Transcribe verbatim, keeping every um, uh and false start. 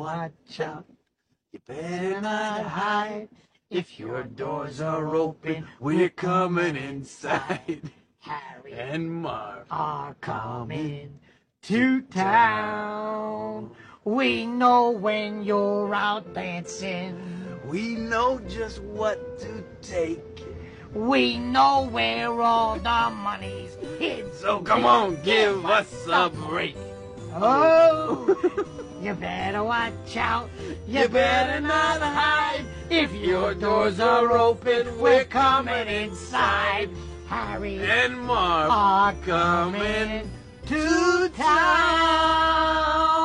watch out. You better not hide. If your doors are open, we're coming inside. Harry And Marv are coming to town. We know when you're out dancing. We know just what to take. We know where all the money's hid. So come on, give us a break. Oh, you better watch out. You better not hide. If your doors are open, we're coming inside. Harry And Marv are coming coming to town.